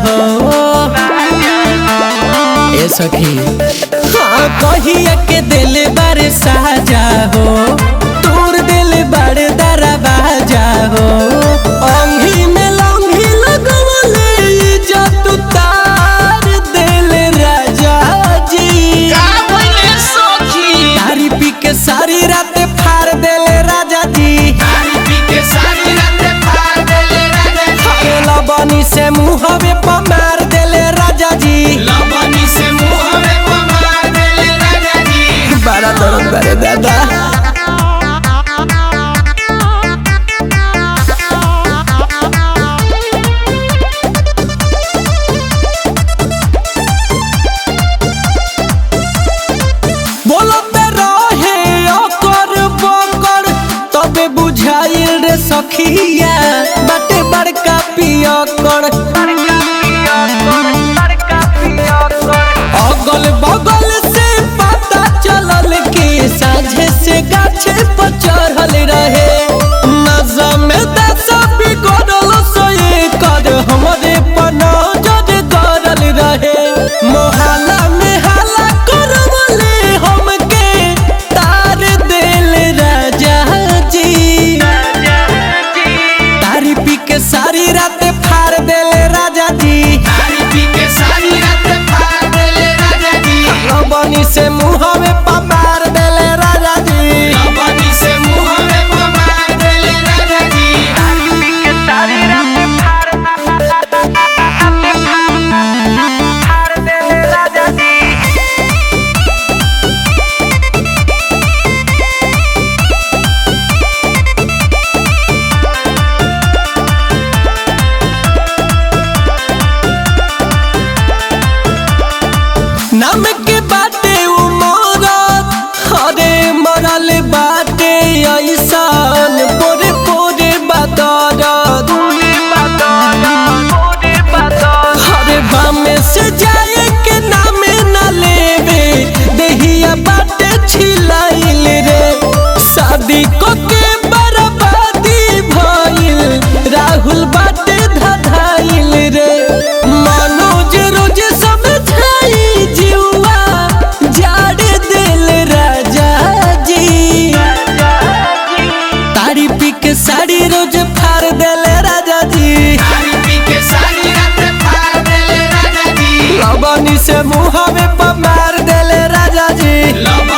हो ए सखी हाँ कहिया के दिल बारे साजा हो तोर दिल बड़े दरवाजा हो अंगी में लंगी लगवले इज्जत तार दिल राजा जी तारी पी के सारी रात फाड़ दिल राजा जी लबनी से मुहवे पर मार दिल राजा जी बड़ा दर्द करे दादा बोलते रहे अकर बकर तबे बुझाइल रे सखिया बाटे बड़का पियकर अगल बगल से पता चलल के साझे से गाछे पर चढ़ल रहे नजर में दशा बिगड़ल सोए कर हमरे पर नजर गड़ल रहे मोहल्ला में हाला करवले हमके तार दिल राजा जी तारी पी के सारी रात फाड़ दिल राजा जी लबनी से मुहवे पर मार दिल राजा जी नाम के बाटे उमरत हरे मरल बाटे ऐसान पोरे पोरे बदरत हरे बामे से जाए के नामे न लेवे देहिया बाटे छिलाइल रे शादी को के बर्बादी भइल राहुल बाटे धधाइल रे मनोज रोज समझाई जीवा जाड़ दिल राजा जी तारी पी के साड़ी रोज फाड़ दिल राजा जी लबनी से मुहवे पर मार दिल राजा जी।